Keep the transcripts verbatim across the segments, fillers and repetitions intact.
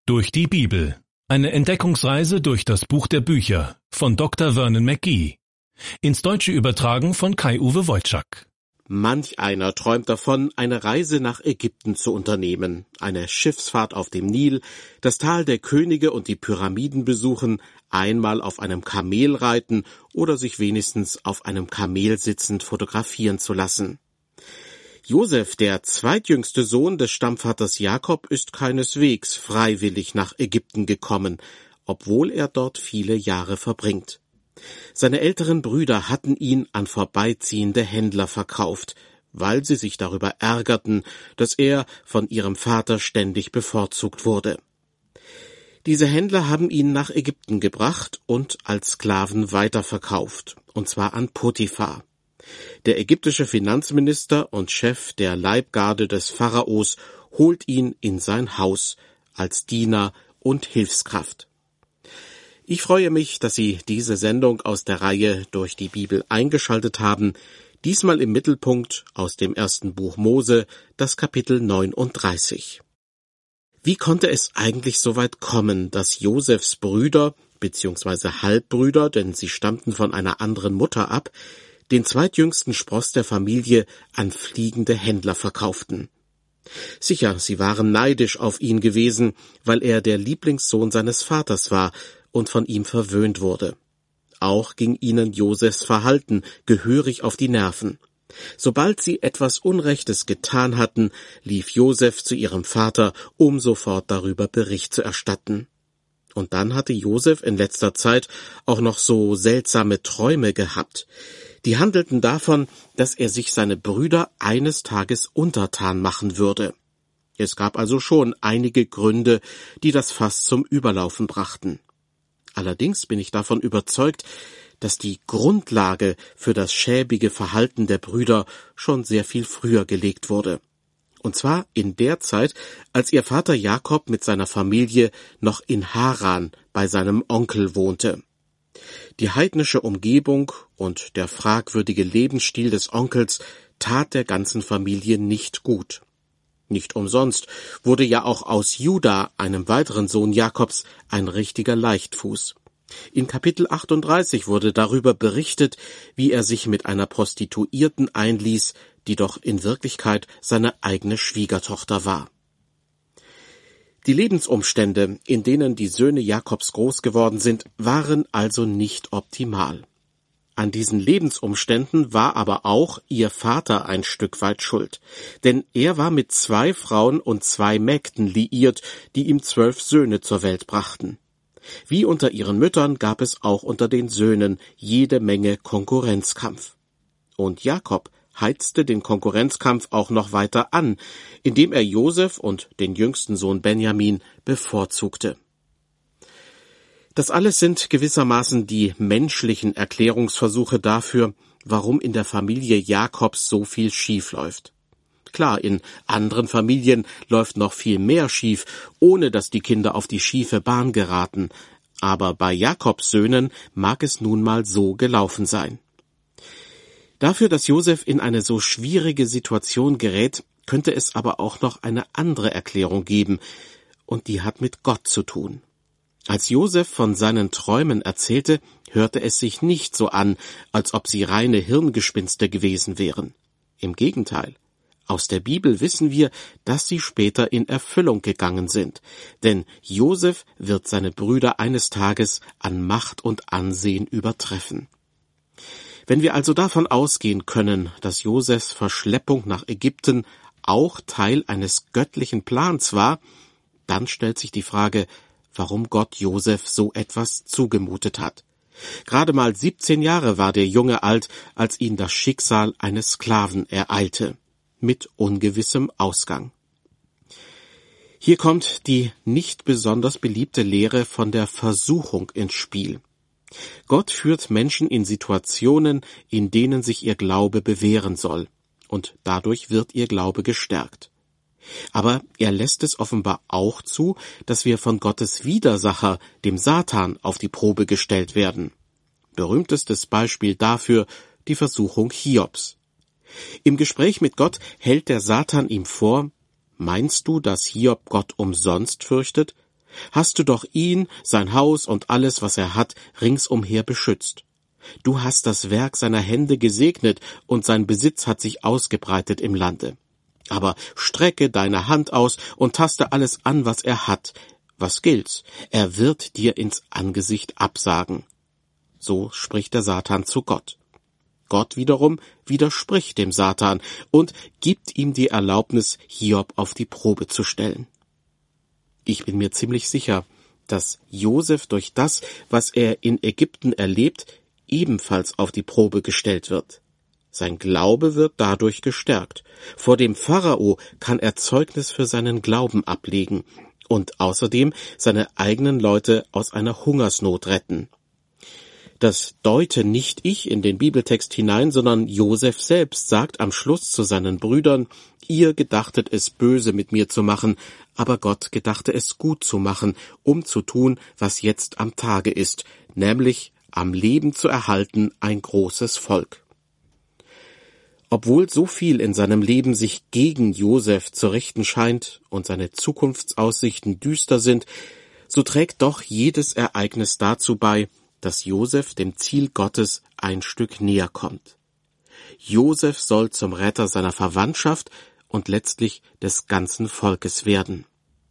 Durch die Bibel. Eine Entdeckungsreise durch das Buch der Bücher von Doktor Vernon McGee. Ins Deutsche übertragen von Kai-Uwe Wojczak. Manch einer träumt davon, eine Reise nach Ägypten zu unternehmen, eine Schiffsfahrt auf dem Nil, das Tal der Könige und die Pyramiden besuchen, einmal auf einem Kamel reiten oder sich wenigstens auf einem Kamel sitzend fotografieren zu lassen. Josef, der zweitjüngste Sohn des Stammvaters Jakob, ist keineswegs freiwillig nach Ägypten gekommen, obwohl er dort viele Jahre verbringt. Seine älteren Brüder hatten ihn an vorbeiziehende Händler verkauft, weil sie sich darüber ärgerten, dass er von ihrem Vater ständig bevorzugt wurde. Diese Händler haben ihn nach Ägypten gebracht und als Sklaven weiterverkauft, und zwar an Potiphar. Der ägyptische Finanzminister und Chef der Leibgarde des Pharaos holt ihn in sein Haus als Diener und Hilfskraft. Ich freue mich, dass Sie diese Sendung aus der Reihe Durch die Bibel eingeschaltet haben, diesmal im Mittelpunkt aus dem ersten Buch Mose, das Kapitel neununddreißig. Wie konnte es eigentlich so weit kommen, dass Josefs Brüder, beziehungsweise Halbbrüder, denn sie stammten von einer anderen Mutter ab, den zweitjüngsten Spross der Familie an fliegende Händler verkauften? Sicher, sie waren neidisch auf ihn gewesen, weil er der Lieblingssohn seines Vaters war und von ihm verwöhnt wurde. Auch ging ihnen Josefs Verhalten gehörig auf die Nerven. Sobald sie etwas Unrechtes getan hatten, lief Josef zu ihrem Vater, um sofort darüber Bericht zu erstatten. Und dann hatte Josef in letzter Zeit auch noch so seltsame Träume gehabt. Die handelten davon, dass er sich seine Brüder eines Tages untertan machen würde. Es gab also schon einige Gründe, die das Fass zum Überlaufen brachten. Allerdings bin ich davon überzeugt, dass die Grundlage für das schäbige Verhalten der Brüder schon sehr viel früher gelegt wurde. Und zwar in der Zeit, als ihr Vater Jakob mit seiner Familie noch in Haran bei seinem Onkel wohnte. Die heidnische Umgebung und der fragwürdige Lebensstil des Onkels tat der ganzen Familie nicht gut. Nicht umsonst wurde ja auch aus Juda, einem weiteren Sohn Jakobs, ein richtiger Leichtfuß. In Kapitel achtunddreißig wurde darüber berichtet, wie er sich mit einer Prostituierten einließ, die doch in Wirklichkeit seine eigene Schwiegertochter war. Die Lebensumstände, in denen die Söhne Jakobs groß geworden sind, waren also nicht optimal. An diesen Lebensumständen war aber auch ihr Vater ein Stück weit schuld, denn er war mit zwei Frauen und zwei Mägden liiert, die ihm zwölf Söhne zur Welt brachten. Wie unter ihren Müttern gab es auch unter den Söhnen jede Menge Konkurrenzkampf. Und Jakob heizte den Konkurrenzkampf auch noch weiter an, indem er Josef und den jüngsten Sohn Benjamin bevorzugte. Das alles sind gewissermaßen die menschlichen Erklärungsversuche dafür, warum in der Familie Jakobs so viel schief läuft. Klar, in anderen Familien läuft noch viel mehr schief, ohne dass die Kinder auf die schiefe Bahn geraten, aber bei Jakobs Söhnen mag es nun mal so gelaufen sein. Dafür, dass Josef in eine so schwierige Situation gerät, könnte es aber auch noch eine andere Erklärung geben, und die hat mit Gott zu tun. Als Josef von seinen Träumen erzählte, hörte es sich nicht so an, als ob sie reine Hirngespinste gewesen wären. Im Gegenteil, aus der Bibel wissen wir, dass sie später in Erfüllung gegangen sind, denn Josef wird seine Brüder eines Tages an Macht und Ansehen übertreffen. Wenn wir also davon ausgehen können, dass Josefs Verschleppung nach Ägypten auch Teil eines göttlichen Plans war, dann stellt sich die Frage, warum Gott Josef so etwas zugemutet hat. Gerade mal siebzehn Jahre war der Junge alt, als ihn das Schicksal eines Sklaven ereilte, mit ungewissem Ausgang. Hier kommt die nicht besonders beliebte Lehre von der Versuchung ins Spiel. Gott führt Menschen in Situationen, in denen sich ihr Glaube bewähren soll, und dadurch wird ihr Glaube gestärkt. Aber er lässt es offenbar auch zu, dass wir von Gottes Widersacher, dem Satan, auf die Probe gestellt werden. Berühmtestes Beispiel dafür die Versuchung Hiobs. Im Gespräch mit Gott hält der Satan ihm vor: Meinst du, dass Hiob Gott umsonst fürchtet? hast du doch ihn, sein Haus und alles, was er hat, ringsumher beschützt. Du hast das Werk seiner Hände gesegnet, und sein Besitz hat sich ausgebreitet im Lande. Aber strecke deine Hand aus und taste alles an, was er hat. Was gilt's? Er wird dir ins Angesicht absagen. So spricht der Satan zu Gott. Gott wiederum widerspricht dem Satan und gibt ihm die Erlaubnis, Hiob auf die Probe zu stellen. Ich bin mir ziemlich sicher, dass Josef durch das, was er in Ägypten erlebt, ebenfalls auf die Probe gestellt wird. Sein Glaube wird dadurch gestärkt. Vor dem Pharao kann er Zeugnis für seinen Glauben ablegen und außerdem seine eigenen Leute aus einer Hungersnot retten. Das deute nicht ich in den Bibeltext hinein, sondern Josef selbst sagt am Schluss zu seinen Brüdern: Ihr gedachtet es böse mit mir zu machen, aber Gott gedachte es gut zu machen, um zu tun, was jetzt am Tage ist, nämlich am Leben zu erhalten ein großes Volk. Obwohl so viel in seinem Leben sich gegen Josef zu richten scheint und seine Zukunftsaussichten düster sind, so trägt doch jedes Ereignis dazu bei, dass Josef dem Ziel Gottes ein Stück näher kommt. Josef soll zum Retter seiner Verwandtschaft und letztlich des ganzen Volkes werden.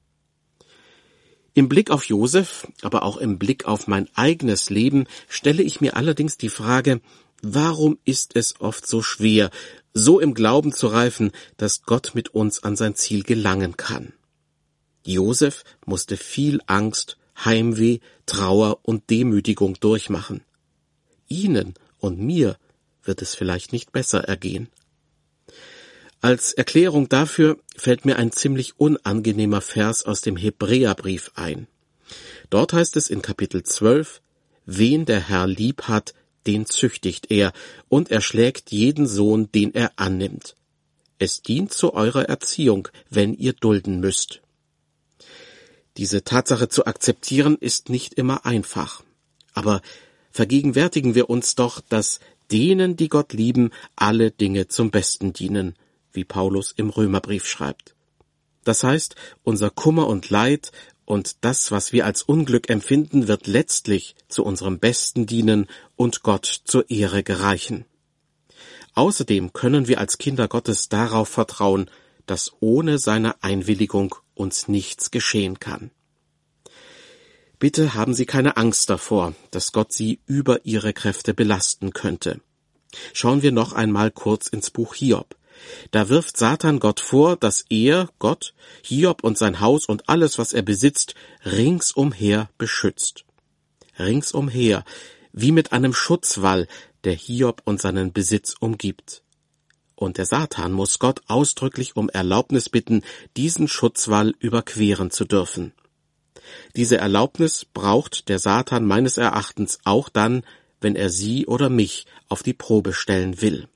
Im Blick auf Josef, aber auch im Blick auf mein eigenes Leben, stelle ich mir allerdings die Frage: Warum ist es oft so schwer, so im Glauben zu reifen, dass Gott mit uns an sein Ziel gelangen kann? Josef musste viel Angst, Heimweh, Trauer und Demütigung durchmachen. Ihnen und mir wird es vielleicht nicht besser ergehen. Als Erklärung dafür fällt mir ein ziemlich unangenehmer Vers aus dem Hebräerbrief ein. Dort heißt es in Kapitel zwölf: Wen der Herr lieb hat, den züchtigt er, und er schlägt jeden Sohn, den er annimmt. Es dient zu eurer Erziehung, wenn ihr dulden müsst. Diese Tatsache zu akzeptieren ist nicht immer einfach. Aber vergegenwärtigen wir uns doch, dass denen, die Gott lieben, alle Dinge zum Besten dienen, wie Paulus im Römerbrief schreibt. Das heißt, unser Kummer und Leid und das, was wir als Unglück empfinden, wird letztlich zu unserem Besten dienen und Gott zur Ehre gereichen. Außerdem können wir als Kinder Gottes darauf vertrauen, dass ohne seine Einwilligung uns nichts geschehen kann. Bitte haben Sie keine Angst davor, dass Gott Sie über Ihre Kräfte belasten könnte. Schauen wir noch einmal kurz ins Buch Hiob. Da wirft Satan Gott vor, dass er, Gott, Hiob und sein Haus und alles, was er besitzt, ringsumher beschützt. Ringsumher, wie mit einem Schutzwall, der Hiob und seinen Besitz umgibt. Und der Satan muss Gott ausdrücklich um Erlaubnis bitten, diesen Schutzwall überqueren zu dürfen. Diese Erlaubnis braucht der Satan meines Erachtens auch dann, wenn er Sie oder mich auf die Probe stellen will.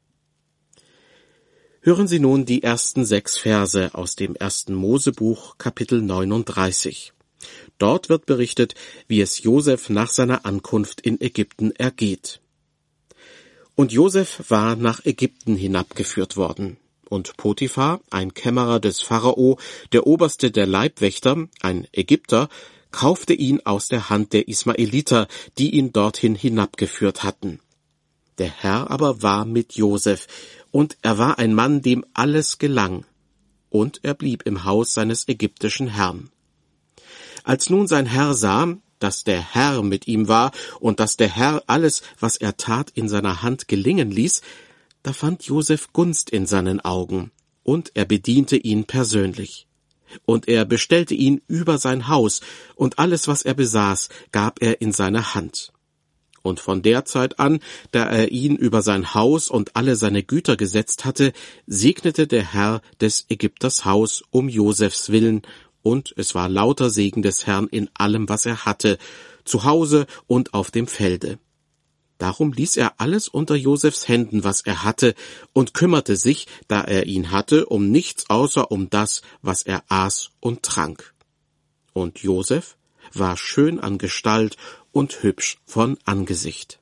Hören Sie nun die ersten sechs Verse aus dem ersten Mosebuch, Kapitel neununddreißig. Dort wird berichtet, wie es Josef nach seiner Ankunft in Ägypten ergeht. Und Josef war nach Ägypten hinabgeführt worden. Und Potiphar, ein Kämmerer des Pharao, der Oberste der Leibwächter, ein Ägypter, kaufte ihn aus der Hand der Ismaeliter, die ihn dorthin hinabgeführt hatten. Der Herr aber war mit Josef, und er war ein Mann, dem alles gelang, und er blieb im Haus seines ägyptischen Herrn. Als nun sein Herr sah, dass der Herr mit ihm war und dass der Herr alles, was er tat, in seiner Hand gelingen ließ, da fand Josef Gunst in seinen Augen, und er bediente ihn persönlich. Und er bestellte ihn über sein Haus, und alles, was er besaß, gab er in seine Hand. Und von der Zeit an, da er ihn über sein Haus und alle seine Güter gesetzt hatte, segnete der Herr des Ägypters Haus um Josefs willen, und es war lauter Segen des Herrn in allem, was er hatte, zu Hause und auf dem Felde. Darum ließ er alles unter Josefs Händen, was er hatte, und kümmerte sich, da er ihn hatte, um nichts außer um das, was er aß und trank. Und Josef war schön an Gestalt und hübsch von Angesicht.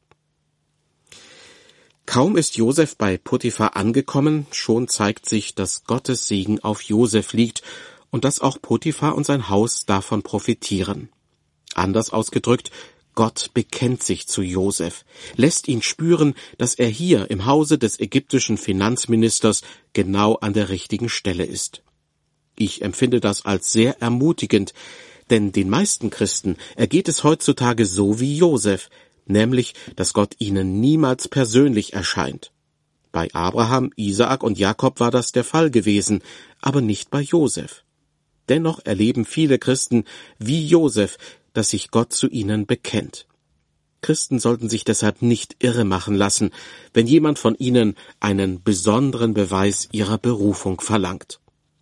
Kaum ist Josef bei Potiphar angekommen, schon zeigt sich, dass Gottes Segen auf Josef liegt, und dass auch Potiphar und sein Haus davon profitieren. Anders ausgedrückt, Gott bekennt sich zu Josef, lässt ihn spüren, dass er hier im Hause des ägyptischen Finanzministers genau an der richtigen Stelle ist. Ich empfinde das als sehr ermutigend, denn den meisten Christen ergeht es heutzutage so wie Josef, nämlich, dass Gott ihnen niemals persönlich erscheint. Bei Abraham, Isaak und Jakob war das der Fall gewesen, aber nicht bei Josef. Dennoch erleben viele Christen wie Josef, dass sich Gott zu ihnen bekennt. Christen sollten sich deshalb nicht irre machen lassen, wenn jemand von ihnen einen besonderen Beweis ihrer Berufung verlangt.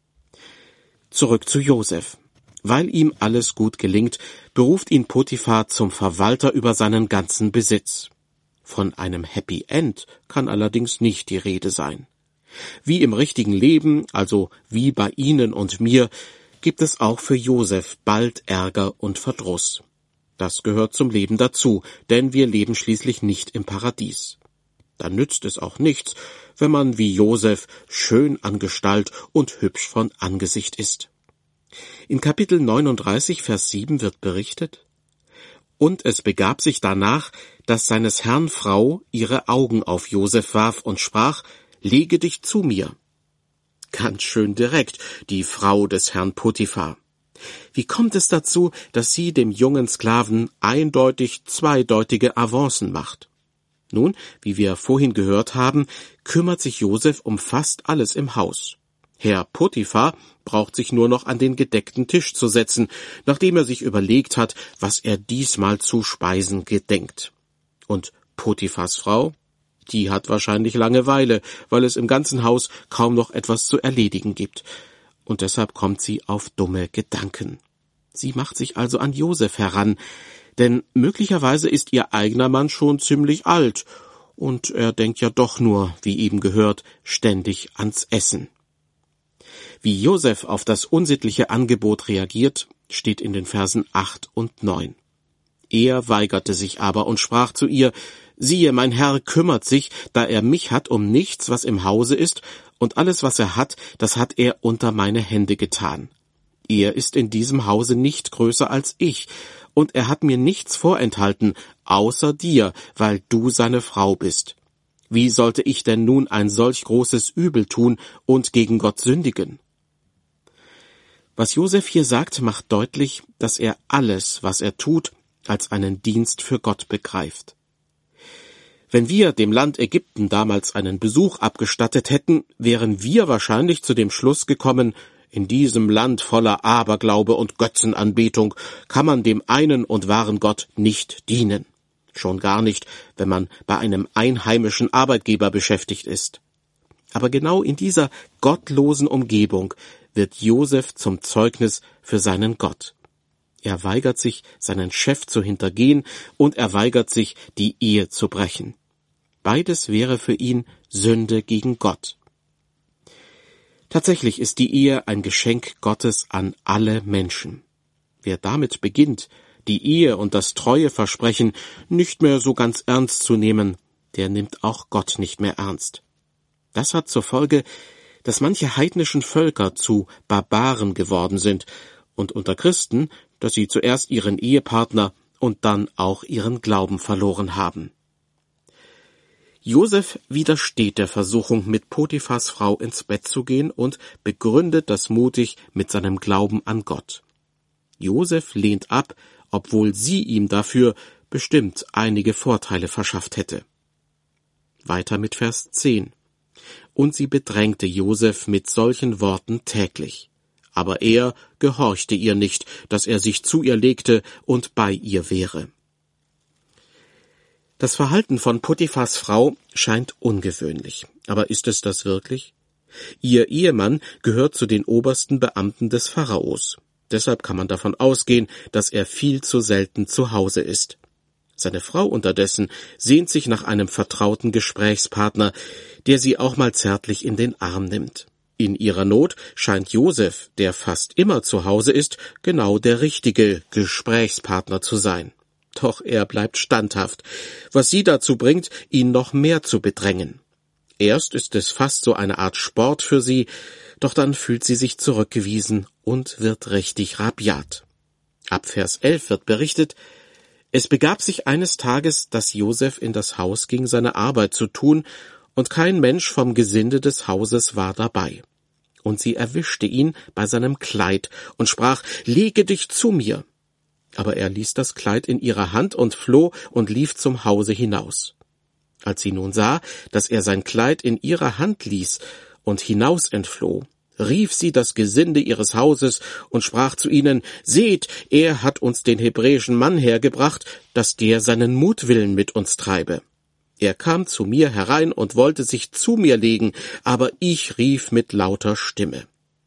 Zurück zu Josef. Weil ihm alles gut gelingt, beruft ihn Potiphar zum Verwalter über seinen ganzen Besitz. Von einem Happy End kann allerdings nicht die Rede sein. Wie im richtigen Leben, also wie bei Ihnen und mir, gibt es auch für Josef bald Ärger und Verdruss. Das gehört zum Leben dazu, denn wir leben schließlich nicht im Paradies. Da nützt es auch nichts, wenn man wie Josef schön an Gestalt und hübsch von Angesicht ist. In Kapitel neununddreißig, Vers sieben wird berichtet: Und es begab sich danach, dass seines Herrn Frau ihre Augen auf Josef warf und sprach: Lege dich zu mir. Ganz schön direkt, die Frau des Herrn Potiphar. Wie kommt es dazu, dass sie dem jungen Sklaven eindeutig zweideutige Avancen macht? Nun, wie wir vorhin gehört haben, kümmert sich Josef um fast alles im Haus. Herr Potiphar braucht sich nur noch an den gedeckten Tisch zu setzen, nachdem er sich überlegt hat, was er diesmal zu speisen gedenkt. Und Potiphars Frau? Die hat wahrscheinlich Langeweile, weil es im ganzen Haus kaum noch etwas zu erledigen gibt. Und deshalb kommt sie auf dumme Gedanken. Sie macht sich also an Josef heran, denn möglicherweise ist ihr eigener Mann schon ziemlich alt, und er denkt ja doch nur, wie eben gehört, ständig ans Essen. Wie Josef auf das unsittliche Angebot reagiert, steht in den Versen acht und neun. Er weigerte sich aber und sprach zu ihr: Siehe, mein Herr kümmert sich, da er mich hat, um nichts, was im Hause ist, und alles, was er hat, das hat er unter meine Hände getan. Er ist in diesem Hause nicht größer als ich, und er hat mir nichts vorenthalten, außer dir, weil du seine Frau bist. Wie sollte ich denn nun ein solch großes Übel tun und gegen Gott sündigen? Was Josef hier sagt, macht deutlich, dass er alles, was er tut, als einen Dienst für Gott begreift. Wenn wir dem Land Ägypten damals einen Besuch abgestattet hätten, wären wir wahrscheinlich zu dem Schluss gekommen: In diesem Land voller Aberglaube und Götzenanbetung kann man dem einen und wahren Gott nicht dienen. Schon gar nicht, wenn man bei einem einheimischen Arbeitgeber beschäftigt ist. Aber genau in dieser gottlosen Umgebung wird Josef zum Zeugnis für seinen Gott. Er weigert sich, seinen Chef zu hintergehen, und er weigert sich, die Ehe zu brechen. Beides wäre für ihn Sünde gegen Gott. Tatsächlich ist die Ehe ein Geschenk Gottes an alle Menschen. Wer damit beginnt, die Ehe und das Treueversprechen nicht mehr so ganz ernst zu nehmen, der nimmt auch Gott nicht mehr ernst. Das hat zur Folge, dass manche heidnischen Völker zu Barbaren geworden sind und unter Christen, dass sie zuerst ihren Ehepartner und dann auch ihren Glauben verloren haben. Josef widersteht der Versuchung, mit Potiphars Frau ins Bett zu gehen, und begründet das mutig mit seinem Glauben an Gott. Josef lehnt ab, obwohl sie ihm dafür bestimmt einige Vorteile verschafft hätte. Weiter mit Vers zehn. Und sie bedrängte Josef mit solchen Worten täglich. Aber er gehorchte ihr nicht, dass er sich zu ihr legte und bei ihr wäre. Das Verhalten von Potiphars Frau scheint ungewöhnlich. Aber ist es das wirklich? Ihr Ehemann gehört zu den obersten Beamten des Pharaos. Deshalb kann man davon ausgehen, dass er viel zu selten zu Hause ist. Seine Frau unterdessen sehnt sich nach einem vertrauten Gesprächspartner, der sie auch mal zärtlich in den Arm nimmt. In ihrer Not scheint Josef, der fast immer zu Hause ist, genau der richtige Gesprächspartner zu sein. Doch er bleibt standhaft, was sie dazu bringt, ihn noch mehr zu bedrängen. Erst ist es fast so eine Art Sport für sie, doch dann fühlt sie sich zurückgewiesen und wird richtig rabiat. Ab Vers elf wird berichtet: Es begab sich eines Tages, dass Josef in das Haus ging, seine Arbeit zu tun, und kein Mensch vom Gesinde des Hauses war dabei. Und sie erwischte ihn bei seinem Kleid und sprach: Lege dich zu mir. Aber er ließ das Kleid in ihrer Hand und floh und lief zum Hause hinaus. Als sie nun sah, dass er sein Kleid in ihrer Hand ließ und hinaus entfloh, rief sie das Gesinde ihres Hauses und sprach zu ihnen: Seht, er hat uns den hebräischen Mann hergebracht, dass der seinen Mutwillen mit uns treibe. Er kam zu mir herein und wollte sich zu mir legen, aber ich rief mit lauter Stimme.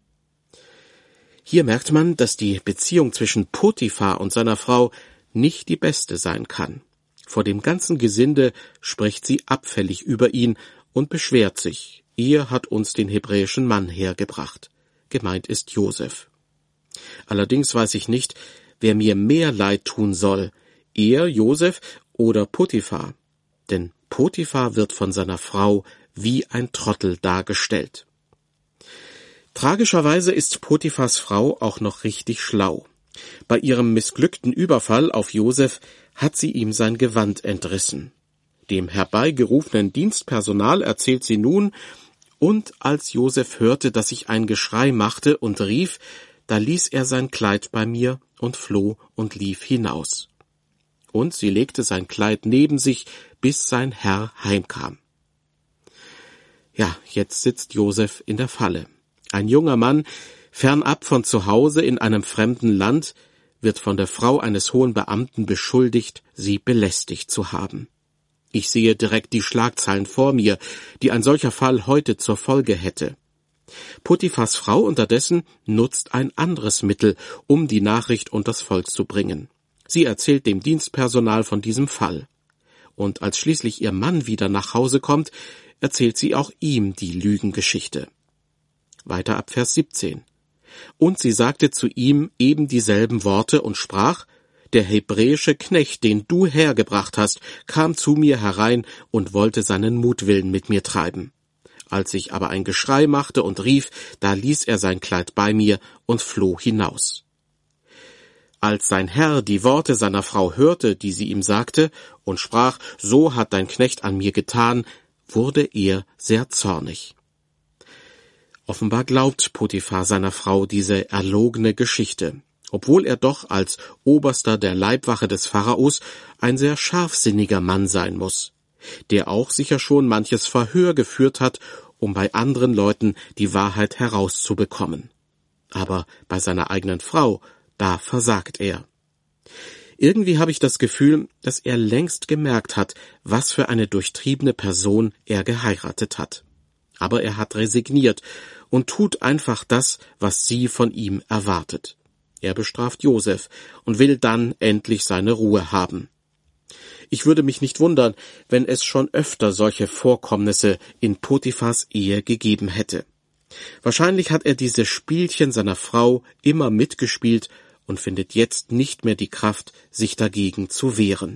Hier merkt man, dass die Beziehung zwischen Potiphar und seiner Frau nicht die beste sein kann. Vor dem ganzen Gesinde spricht sie abfällig über ihn und beschwert sich: Er hat uns den hebräischen Mann hergebracht. Gemeint ist Josef. Allerdings weiß ich nicht, wer mir mehr Leid tun soll, er, Josef, oder Potiphar. Denn Potiphar wird von seiner Frau wie ein Trottel dargestellt. Tragischerweise ist Potiphars Frau auch noch richtig schlau. Bei ihrem missglückten Überfall auf Josef hat sie ihm sein Gewand entrissen. Dem herbeigerufenen Dienstpersonal erzählt sie nun: Und als Josef hörte, dass ich ein Geschrei machte und rief, da ließ er sein Kleid bei mir und floh und lief hinaus. Und sie legte sein Kleid neben sich, bis sein Herr heimkam. Ja, jetzt sitzt Josef in der Falle. Ein junger Mann, fernab von zu Hause in einem fremden Land, wird von der Frau eines hohen Beamten beschuldigt, sie belästigt zu haben. Ich sehe direkt die Schlagzeilen vor mir, die ein solcher Fall heute zur Folge hätte. Potiphars Frau unterdessen nutzt ein anderes Mittel, um die Nachricht unters Volk zu bringen. Sie erzählt dem Dienstpersonal von diesem Fall. Und als schließlich ihr Mann wieder nach Hause kommt, erzählt sie auch ihm die Lügengeschichte. Weiter ab Vers siebzehn. Und sie sagte zu ihm eben dieselben Worte und sprach: Der hebräische Knecht, den du hergebracht hast, kam zu mir herein und wollte seinen Mutwillen mit mir treiben. Als ich aber ein Geschrei machte und rief, da ließ er sein Kleid bei mir und floh hinaus. Als sein Herr die Worte seiner Frau hörte, die sie ihm sagte, und sprach: So hat dein Knecht an mir getan, wurde er sehr zornig. Offenbar glaubt Potiphar seiner Frau diese erlogene Geschichte, obwohl er doch als Oberster der Leibwache des Pharaos ein sehr scharfsinniger Mann sein muss, der auch sicher schon manches Verhör geführt hat, um bei anderen Leuten die Wahrheit herauszubekommen. Aber bei seiner eigenen Frau, da versagt er. Irgendwie habe ich das Gefühl, dass er längst gemerkt hat, was für eine durchtriebene Person er geheiratet hat. Aber er hat resigniert und tut einfach das, was sie von ihm erwartet. Er bestraft Josef und will dann endlich seine Ruhe haben. Ich würde mich nicht wundern, wenn es schon öfter solche Vorkommnisse in Potiphars Ehe gegeben hätte. Wahrscheinlich hat er diese Spielchen seiner Frau immer mitgespielt und findet jetzt nicht mehr die Kraft, sich dagegen zu wehren.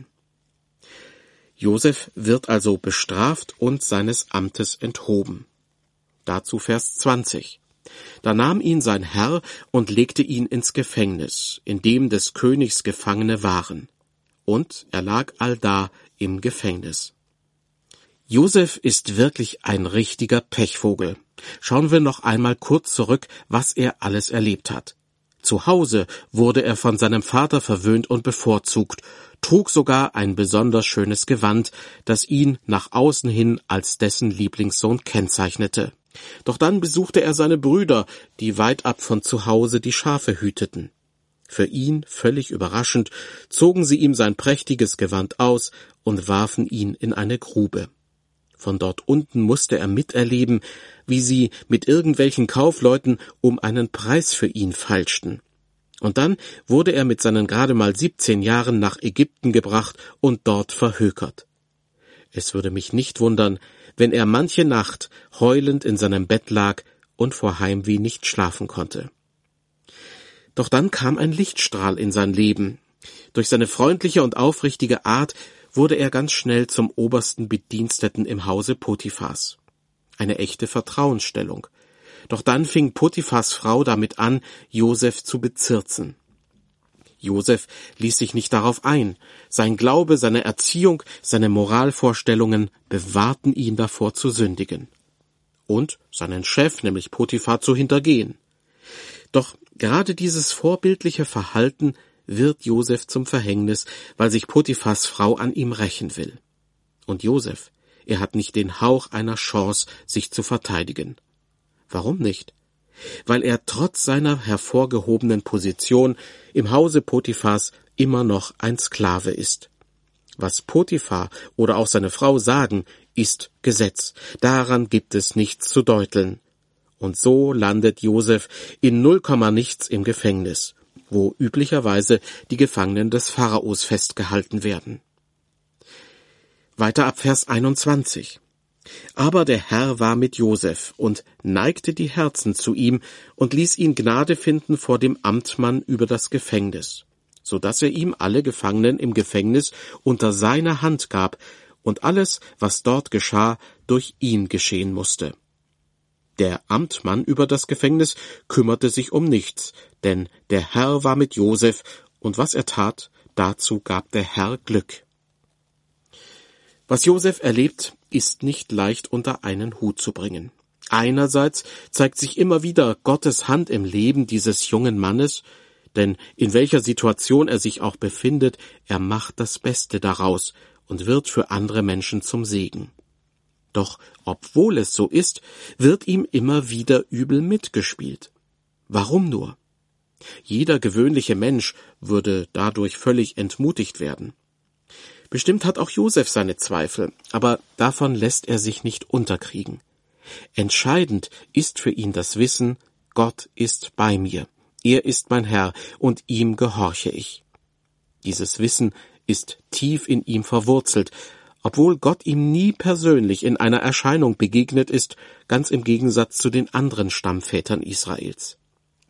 Josef wird also bestraft und seines Amtes enthoben. Dazu Vers zwanzig. Da nahm ihn sein Herr und legte ihn ins Gefängnis, in dem des Königs Gefangene waren. Und er lag allda im Gefängnis. Josef ist wirklich ein richtiger Pechvogel. Schauen wir noch einmal kurz zurück, was er alles erlebt hat. Zu Hause wurde er von seinem Vater verwöhnt und bevorzugt, trug sogar ein besonders schönes Gewand, das ihn nach außen hin als dessen Lieblingssohn kennzeichnete. Doch dann besuchte er seine Brüder, die weit ab von zu Hause die Schafe hüteten. Für ihn, völlig überraschend, zogen sie ihm sein prächtiges Gewand aus und warfen ihn in eine Grube. Von dort unten musste er miterleben, wie sie mit irgendwelchen Kaufleuten um einen Preis für ihn feilschten. Und dann wurde er mit seinen gerade mal siebzehn Jahren nach Ägypten gebracht und dort verhökert. Es würde mich nicht wundern, wenn er manche Nacht heulend in seinem Bett lag und vor Heimweh nicht schlafen konnte. Doch dann kam ein Lichtstrahl in sein Leben. Durch seine freundliche und aufrichtige Art wurde er ganz schnell zum obersten Bediensteten im Hause Potiphars. eine echte Vertrauensstellung. Doch dann fing Potiphars Frau damit an, Josef zu bezirzen. Josef ließ sich nicht darauf ein. Sein Glaube, seine Erziehung, seine Moralvorstellungen bewahrten ihn davor zu sündigen. Und seinen Chef, nämlich Potiphar, zu hintergehen. Doch gerade dieses vorbildliche Verhalten wird Josef zum Verhängnis, weil sich Potiphars Frau an ihm rächen will. Und Josef, er hat nicht den Hauch einer Chance, sich zu verteidigen. Warum nicht? Weil er trotz seiner hervorgehobenen Position im Hause Potiphars immer noch ein Sklave ist. Was Potiphar oder auch seine Frau sagen, ist Gesetz. Daran gibt es nichts zu deuteln. Und so landet Josef in null Komma nichts im Gefängnis, wo üblicherweise die Gefangenen des Pharaos festgehalten werden. Weiter ab Vers einundzwanzig. Aber der Herr war mit Josef und neigte die Herzen zu ihm und ließ ihn Gnade finden vor dem Amtmann über das Gefängnis, so dass er ihm alle Gefangenen im Gefängnis unter seine Hand gab und alles, was dort geschah, durch ihn geschehen musste. Der Amtmann über das Gefängnis kümmerte sich um nichts, denn der Herr war mit Josef, und was er tat, dazu gab der Herr Glück. Was Josef erlebt, ist nicht leicht unter einen Hut zu bringen. Einerseits zeigt sich immer wieder Gottes Hand im Leben dieses jungen Mannes, denn in welcher Situation er sich auch befindet, er macht das Beste daraus und wird für andere Menschen zum Segen. Doch obwohl es so ist, wird ihm immer wieder übel mitgespielt. Warum nur? Jeder gewöhnliche Mensch würde dadurch völlig entmutigt werden. Bestimmt hat auch Josef seine Zweifel, aber davon lässt er sich nicht unterkriegen. Entscheidend ist für ihn das Wissen, Gott ist bei mir, er ist mein Herr und ihm gehorche ich. Dieses Wissen ist tief in ihm verwurzelt, obwohl Gott ihm nie persönlich in einer Erscheinung begegnet ist, ganz im Gegensatz zu den anderen Stammvätern Israels.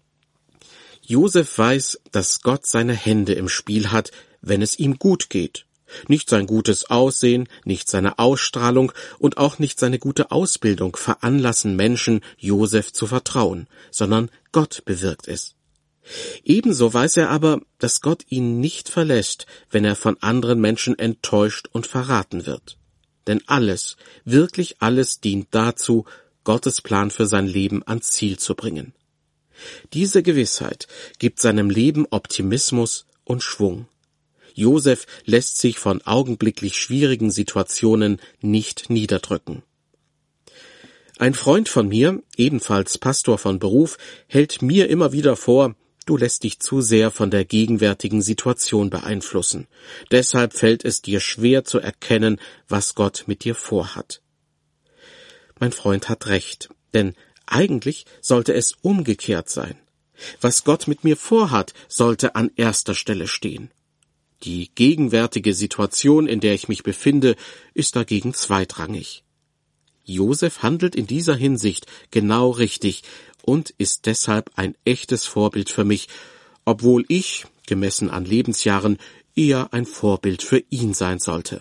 Josef weiß, dass Gott seine Hände im Spiel hat, wenn es ihm gut geht. Nicht sein gutes Aussehen, nicht seine Ausstrahlung und auch nicht seine gute Ausbildung veranlassen Menschen, Josef zu vertrauen, sondern Gott bewirkt es. Ebenso weiß er aber, dass Gott ihn nicht verlässt, wenn er von anderen Menschen enttäuscht und verraten wird. Denn alles, wirklich alles dient dazu, Gottes Plan für sein Leben ans Ziel zu bringen. Diese Gewissheit gibt seinem Leben Optimismus und Schwung. Josef lässt sich von augenblicklich schwierigen Situationen nicht niederdrücken. Ein Freund von mir, ebenfalls Pastor von Beruf, hält mir immer wieder vor, du lässt dich zu sehr von der gegenwärtigen Situation beeinflussen. Deshalb fällt es dir schwer zu erkennen, was Gott mit dir vorhat. Mein Freund hat recht, denn eigentlich sollte es umgekehrt sein. Was Gott mit mir vorhat, sollte an erster Stelle stehen. Die gegenwärtige Situation, in der ich mich befinde, ist dagegen zweitrangig. Josef handelt in dieser Hinsicht genau richtig und ist deshalb ein echtes Vorbild für mich, obwohl ich, gemessen an Lebensjahren, eher ein Vorbild für ihn sein sollte.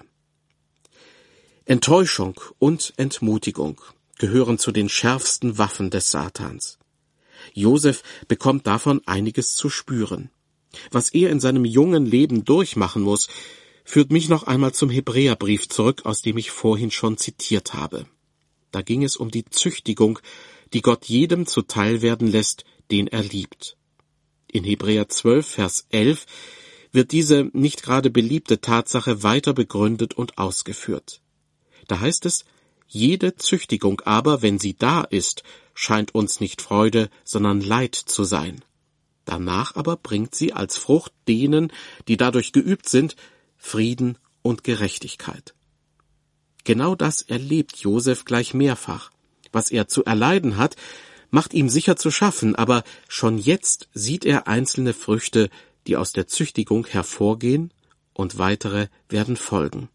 Enttäuschung und Entmutigung gehören zu den schärfsten Waffen des Satans. Josef bekommt davon einiges zu spüren. Was er in seinem jungen Leben durchmachen muss, führt mich noch einmal zum Hebräerbrief zurück, aus dem ich vorhin schon zitiert habe. Da ging es um die Züchtigung, die Gott jedem zuteil werden lässt, den er liebt. In Hebräer zwölf, Vers elf wird diese nicht gerade beliebte Tatsache weiter begründet und ausgeführt. Da heißt es, jede Züchtigung aber, wenn sie da ist, scheint uns nicht Freude, sondern Leid zu sein. Danach aber bringt sie als Frucht denen, die dadurch geübt sind, Frieden und Gerechtigkeit. Genau das erlebt Josef gleich mehrfach. Was er zu erleiden hat, macht ihm sicher zu schaffen, aber schon jetzt sieht er einzelne Früchte, die aus der Züchtigung hervorgehen, und weitere werden folgen.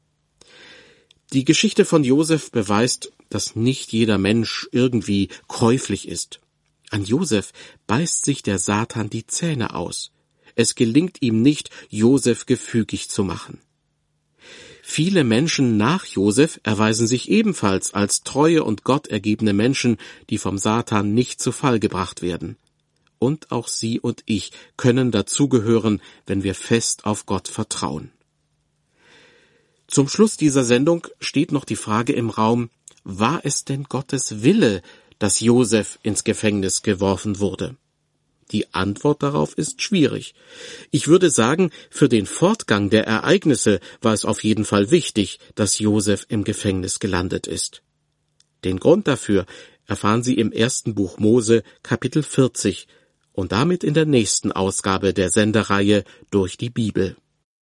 Die Geschichte von Josef beweist, dass nicht jeder Mensch irgendwie käuflich ist. An Josef beißt sich der Satan die Zähne aus. Es gelingt ihm nicht, Josef gefügig zu machen. Viele Menschen nach Josef erweisen sich ebenfalls als treue und gottergebene Menschen, die vom Satan nicht zu Fall gebracht werden. Und auch Sie und ich können dazugehören, wenn wir fest auf Gott vertrauen. Zum Schluss dieser Sendung steht noch die Frage im Raum, war es denn Gottes Wille, dass Josef ins Gefängnis geworfen wurde? Die Antwort darauf ist schwierig. Ich würde sagen, für den Fortgang der Ereignisse war es auf jeden Fall wichtig, dass Josef im Gefängnis gelandet ist. Den Grund dafür erfahren Sie im ersten Buch Mose, Kapitel vierzig, und damit in der nächsten Ausgabe der Sendereihe Durch die Bibel.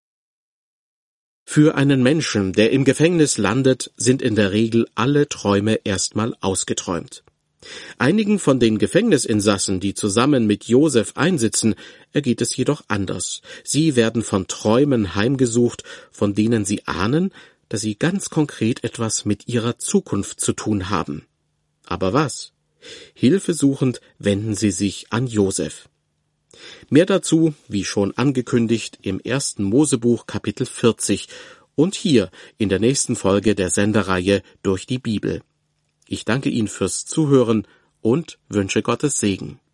Für einen Menschen, der im Gefängnis landet, sind in der Regel alle Träume erstmal ausgeträumt. Einigen von den Gefängnisinsassen, die zusammen mit Josef einsitzen, ergeht es jedoch anders. Sie werden von Träumen heimgesucht, von denen sie ahnen, dass sie ganz konkret etwas mit ihrer Zukunft zu tun haben. Aber was? Hilfesuchend wenden sie sich an Josef. Mehr dazu, wie schon angekündigt, im ersten Mosebuch Kapitel vierzig und hier in der nächsten Folge der Sendereihe Durch die Bibel. Ich danke Ihnen fürs Zuhören und wünsche Gottes Segen.